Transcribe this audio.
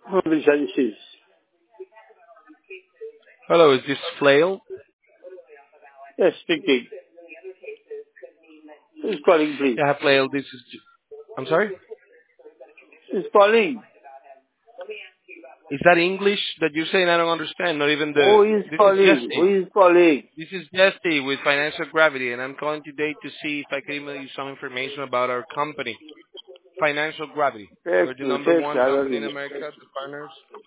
English services. Hello, is this Flail? Yes, speaking. Who's calling, please? Yeah, Flail, this is... I'm sorry? Who's calling? Is that English that you're saying I don't understand? Not even the... Who is This is calling? Jesse. Who is calling? This is Jesse with Financial Gravity, and I'm calling today to see if I can email you some information about our company, Financial Gravity. We're Text the me, number text me. one I don't company in know. America, the partners.